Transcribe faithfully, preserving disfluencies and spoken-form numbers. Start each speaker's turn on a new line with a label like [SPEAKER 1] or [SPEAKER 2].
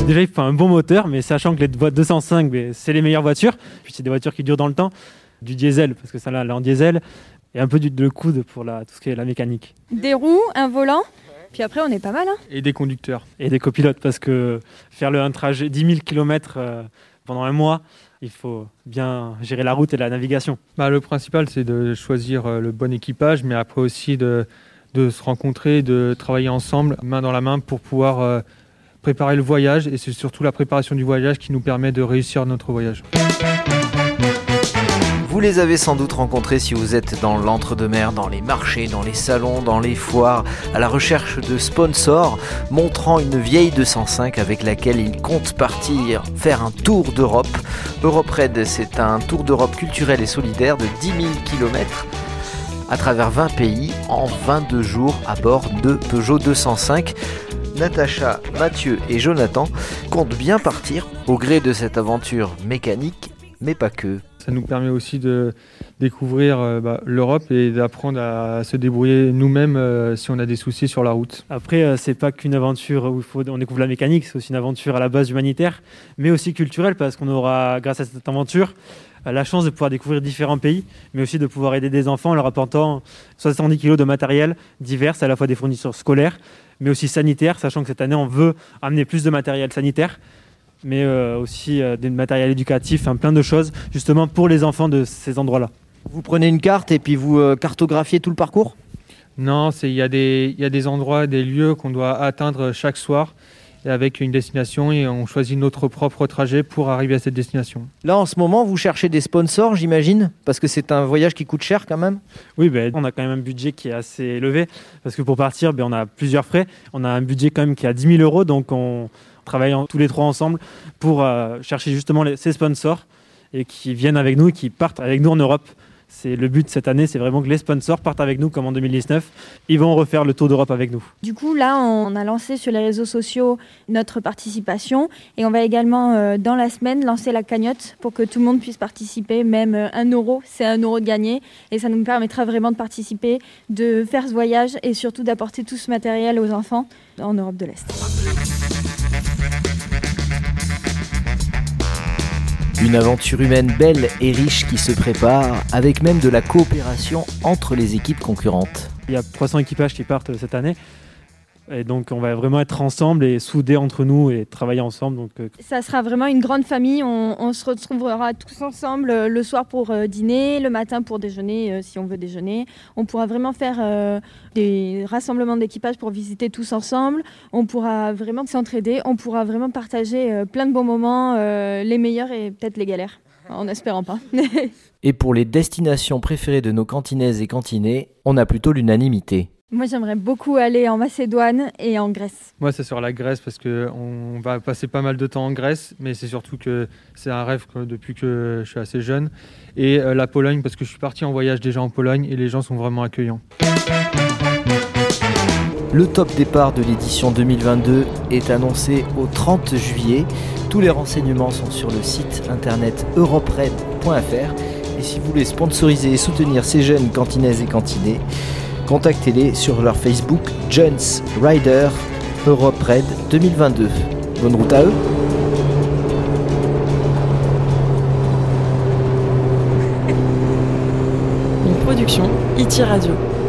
[SPEAKER 1] Déjà, il faut un bon moteur, mais sachant que les deux cent cinq, c'est les meilleures voitures. Puis c'est des voitures qui durent dans le temps. Du diesel, parce que ça là, elle est en diesel. Et un peu du, de coude pour la, tout ce qui est la mécanique.
[SPEAKER 2] Des roues, un volant, puis après on est pas mal. Hein.
[SPEAKER 3] Et des conducteurs.
[SPEAKER 1] Et des copilotes, parce que faire le, un trajet dix mille kilomètres euh, pendant un mois, il faut bien gérer la route et la navigation.
[SPEAKER 3] Bah, le principal, c'est de choisir le bon équipage, mais après aussi de, de se rencontrer, de travailler ensemble, main dans la main, pour pouvoir euh, préparer le voyage. Et c'est surtout la préparation du voyage qui nous permet de réussir notre voyage.
[SPEAKER 4] Vous les avez sans doute rencontrés si vous êtes dans l'entre-deux-mer, dans les marchés, dans les salons, dans les foires, à la recherche de sponsors montrant une vieille deux cent cinq avec laquelle ils comptent partir faire un tour d'Europe. EuropeRaid, c'est un tour d'Europe culturel et solidaire de dix mille kilomètres à travers vingt pays en vingt-deux jours à bord de Peugeot deux cent cinq. Natacha, Mathieu et Jonathan comptent bien partir au gré de cette aventure mécanique, mais pas que.
[SPEAKER 3] Ça nous permet aussi de découvrir euh, bah, l'Europe et d'apprendre à se débrouiller nous-mêmes euh, si on a des soucis sur la route.
[SPEAKER 1] Après, euh, c'est pas qu'une aventure où il faut, on découvre la mécanique, c'est aussi une aventure à la base humanitaire, mais aussi culturelle, parce qu'on aura, grâce à cette aventure, euh, la chance de pouvoir découvrir différents pays, mais aussi de pouvoir aider des enfants en leur apportant soixante-dix kilos de matériel divers, à la fois des fournitures scolaires, mais aussi sanitaires, sachant que cette année, on veut amener plus de matériel sanitaire, mais euh, aussi euh, des matériels éducatifs, hein, plein de choses, justement pour les enfants de ces endroits-là.
[SPEAKER 4] Vous prenez une carte et puis vous euh, cartographiez tout le parcours ?
[SPEAKER 3] Non, il y, y a des endroits, des lieux qu'on doit atteindre chaque soir avec une destination et on choisit notre propre trajet pour arriver à cette destination.
[SPEAKER 4] Là, en ce moment, vous cherchez des sponsors, j'imagine ? Parce que c'est un voyage qui coûte cher quand même ?
[SPEAKER 1] Oui, ben, on a quand même un budget qui est assez élevé, parce que pour partir, ben, on a plusieurs frais. On a un budget quand même qui est à dix mille euros, donc on travaille tous les trois ensemble pour euh, chercher justement les, ces sponsors et qui viennent avec nous et qui partent avec nous en Europe. C'est le but cette année, c'est vraiment que les sponsors partent avec nous comme en deux mille dix-neuf. Ils vont refaire le tour d'Europe avec nous.
[SPEAKER 2] Du coup, là, on a lancé sur les réseaux sociaux notre participation et on va également, euh, dans la semaine, lancer la cagnotte pour que tout le monde puisse participer. Même euh, un euro, c'est un euro de gagné et ça nous permettra vraiment de participer, de faire ce voyage et surtout d'apporter tout ce matériel aux enfants en Europe de l'Est.
[SPEAKER 4] Une aventure humaine belle et riche qui se prépare, avec même de la coopération entre les équipes concurrentes.
[SPEAKER 1] Il y a trois cents équipages qui partent cette année. Et donc, on va vraiment être ensemble et soudés entre nous et travailler ensemble. Donc, euh...
[SPEAKER 2] Ça sera vraiment une grande famille. On, on se retrouvera tous ensemble euh, le soir pour euh, dîner, le matin pour déjeuner, euh, si on veut déjeuner. On pourra vraiment faire euh, des rassemblements d'équipage pour visiter tous ensemble. On pourra vraiment s'entraider. On pourra vraiment partager euh, plein de bons moments, euh, les meilleurs et peut-être les galères, en espérant pas.
[SPEAKER 4] Et pour les destinations préférées de nos cantinaises et cantinais, on a plutôt l'unanimité.
[SPEAKER 2] Moi, j'aimerais beaucoup aller en Macédoine et en Grèce.
[SPEAKER 3] Moi, c'est sur la Grèce parce qu'on va passer pas mal de temps en Grèce, mais c'est surtout que c'est un rêve que, depuis que je suis assez jeune. Et euh, la Pologne parce que je suis parti en voyage déjà en Pologne et les gens sont vraiment accueillants.
[SPEAKER 4] Le top départ de l'édition deux mille vingt-deux est annoncé au trente juillet. Tous les renseignements sont sur le site internet europe raid point f r. Et si vous voulez sponsoriser et soutenir ces jeunes cantinaises et cantinais, contactez-les sur leur Facebook Jones Rider EuropeRaid deux mille vingt-deux. Bonne route à eux.
[SPEAKER 5] Une production I T Radio.